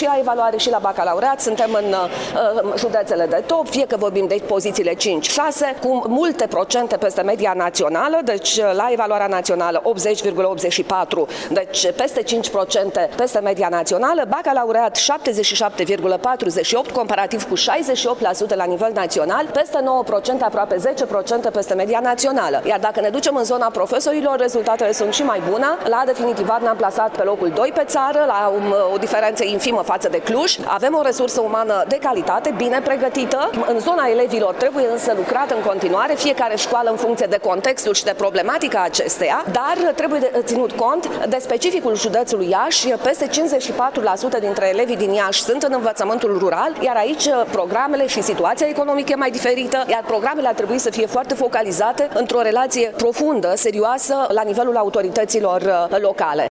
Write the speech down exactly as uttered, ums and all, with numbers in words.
și la evaluare și la bacalaureat suntem în uh, județele de top, fie că vorbim de pozițiile cinci șase, cu multe procente peste media națională, deci la evaluarea națională optzeci virgulă optzeci și patru, deci peste cinci la sută peste media națională, bacalaureat șaptezeci și șapte virgulă patruzeci și opt, comparativ cu șaizeci și opt la sută la nivel național, peste nouă la sută, aproape zece la sută peste media națională. Iar dacă ne ducem în zona profesorilor, rezultatele sunt și mai bune. La definitivat ne-am plasat pe locul doi pe țară, la o, o diferență infimă față de Cluj. Avem o resursă umană de calitate, bine pregătită. În zona elevilor trebuie însă lucrat în continuare, fiecare școală în funcție de contextul și de problematica acesteia, dar trebuie de, ținut cont de specificul județului Iași. Peste cincizeci și patru la sută dintre elevii din Iași sunt în învățământul rural, iar aici programele și situația economică e mai diferită, iar programele ar trebui să fie foarte focalizate într-o relație profundă, serioasă, la nivelul autorităților locale.